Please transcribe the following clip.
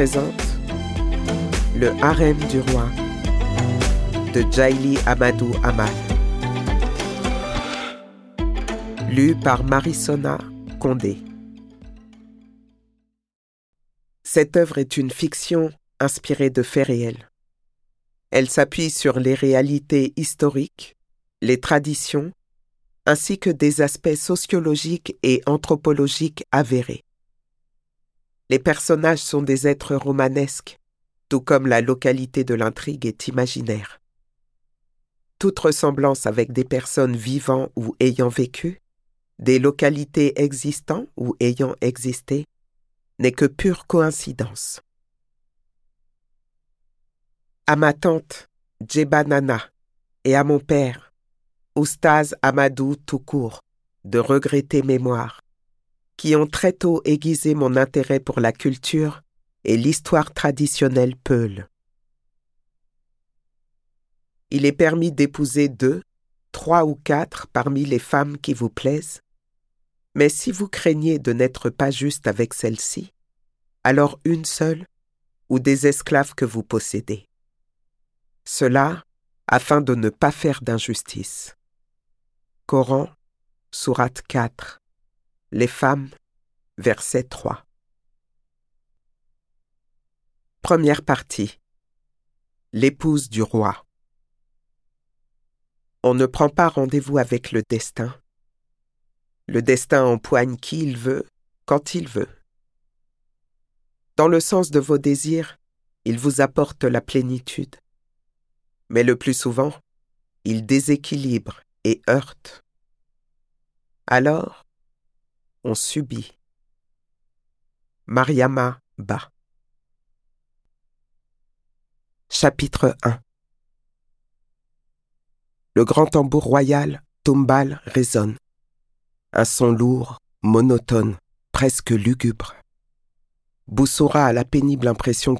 présente Le harem du roi de Djaïli Amadou Amal. Lu par Marie-Sona Condé. Cette œuvre est une fiction inspirée de faits réels. Elle s'appuie sur les réalités historiques, les traditions, ainsi que des aspects sociologiques et anthropologiques avérés. Les personnages sont des êtres romanesques, tout comme la localité de l'intrigue est imaginaire. Toute ressemblance avec des personnes vivant ou ayant vécu, des localités existant ou ayant existé, n'est que pure coïncidence. À ma tante, Djeba Nana, et à mon père, Oustaz Amadou Toukour, de regrettée mémoire, qui ont très tôt aiguisé mon intérêt pour la culture et l'histoire traditionnelle peule. Il est permis d'épouser 2, 3 ou 4 parmi les femmes qui vous plaisent, mais si vous craignez de n'être pas juste avec celle-ci, alors une seule ou des esclaves que vous possédez. Cela afin de ne pas faire d'injustice. Coran, sourate 4. Les femmes, verset 3. Première partie. L'épouse du roi. On ne prend pas rendez-vous avec le destin. Le destin empoigne qui il veut, quand il veut. Dans le sens de vos désirs, il vous apporte la plénitude. Mais le plus souvent, il déséquilibre et heurte. Alors, on subit. Mariama Ba. Chapitre 1. Le grand tambour royal, Tombal, résonne. Un son lourd, monotone, presque lugubre. Boussoura a la pénible impression